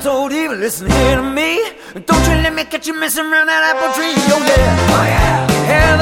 told Eve, listen here to me. Don't you let me catch you messing around that apple tree. Oh yeah, oh yeah.